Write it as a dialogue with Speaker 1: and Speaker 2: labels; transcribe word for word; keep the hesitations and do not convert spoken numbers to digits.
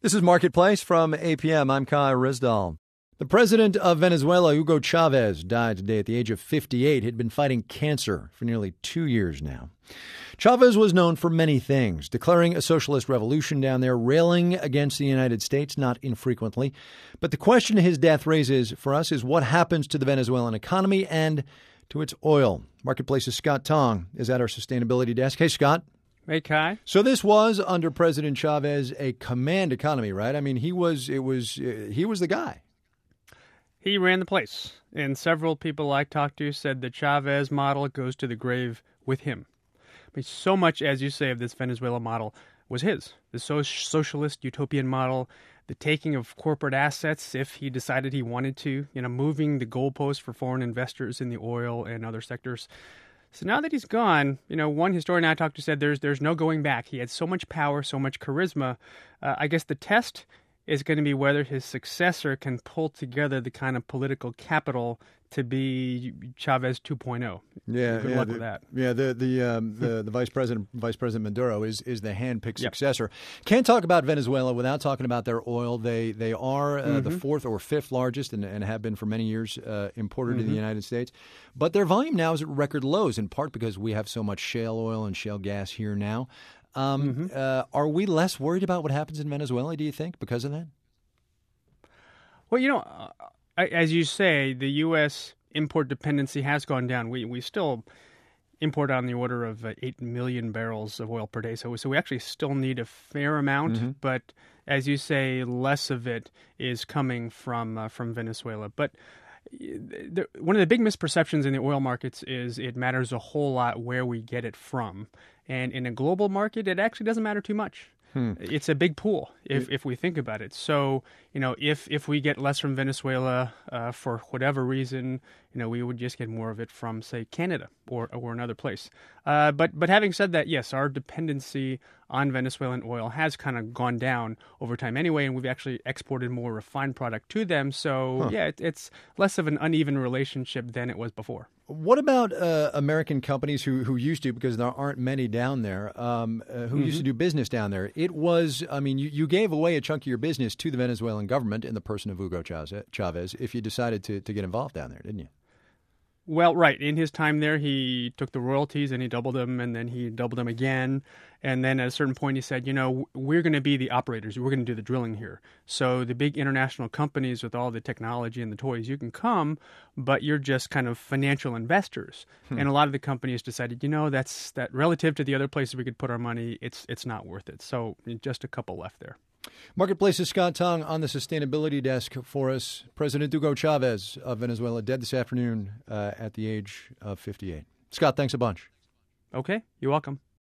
Speaker 1: This is Marketplace from A P M. I'm Kai Rizdal. The president of Venezuela, Hugo Chavez, died today at the age of fifty-eight. He'd been fighting cancer for nearly two years now. Chavez was known for many things, declaring a socialist revolution down there, railing against the United States, not infrequently. But the question his death raises for us is what happens to the Venezuelan economy and to its oil. Marketplace's Scott Tong is at our sustainability desk. Hey, Scott.
Speaker 2: Hey, Kai.
Speaker 1: So this was under President Chavez a command economy, right? I mean, he was it was uh, he was the guy.
Speaker 2: He ran the place, and several people I talked to said the Chavez model goes to the grave with him. But so much, as you say, of this Venezuela model was his. The so- socialist utopian model, the taking of corporate assets if he decided he wanted to, you know, moving the goalposts for foreign investors in the oil and other sectors. So now that he's gone, you know, one historian I talked to said there's there's no going back. He had so much power, so much charisma. Uh, I guess the test is going to be whether his successor can pull together the kind of political capital to be Chavez two point oh.
Speaker 1: Yeah,
Speaker 2: Good
Speaker 1: yeah,
Speaker 2: luck
Speaker 1: the,
Speaker 2: with that.
Speaker 1: Yeah, the the um, the, the vice president, Vice President Maduro, is is the handpicked
Speaker 2: Yep.
Speaker 1: successor. Can't talk about Venezuela without talking about their oil. They they are uh,
Speaker 2: Mm-hmm.
Speaker 1: the fourth or fifth largest, and, and have been for many years, uh, importer to
Speaker 2: Mm-hmm.
Speaker 1: the United States. But their volume now is at record lows, in part because we have so much shale oil and shale gas here now. Um,
Speaker 2: Mm-hmm.
Speaker 1: uh, are we less worried about what happens in Venezuela? Do you think because of that?
Speaker 2: Well, you know, uh, as you say, the U S import dependency has gone down. We we still import on the order of uh, eight million barrels of oil per day. So, so we actually still need a fair amount.
Speaker 1: Mm-hmm.
Speaker 2: But as you say, less of it is coming from uh, from Venezuela. But the, one of the big misperceptions in the oil markets is it matters a whole lot where we get it from. And in a global market, it actually doesn't matter too much. Hmm. It's a big pool if, if we think about it. So, you know, if, if we get less from Venezuela uh, for whatever reason, you know, we would just get more of it from, say, Canada or or another place. Uh, but but having said that, yes, our dependency on Venezuelan oil has kind of gone down over time anyway, and we've actually exported more refined product to them. So, huh. yeah, it, it's less of an uneven relationship than it was before.
Speaker 1: What about uh, American companies who, who used to, because there aren't many down there, um, uh, who mm-hmm. used to do business down there? It was, I mean, you, you gave away a chunk of your business to the Venezuelan government in the person of Hugo Chavez if you decided to, to get involved down there, didn't you?
Speaker 2: Well, right. In his time there, he took the royalties and he doubled them, and then he doubled them again. And then at a certain point, he said, you know, we're going to be the operators. We're going to do the drilling here. So the big international companies with all the technology and the toys, you can come, but you're just kind of financial investors. Hmm. And a lot of the companies decided, you know, that's that relative to the other places we could put our money, it's it's not worth it. So just a couple left there.
Speaker 1: Marketplace's Scott Tong on the sustainability desk for us. President Hugo Chavez of Venezuela dead this afternoon uh, at the age of fifty-eight. Scott, thanks a bunch.
Speaker 2: Okay, you're welcome.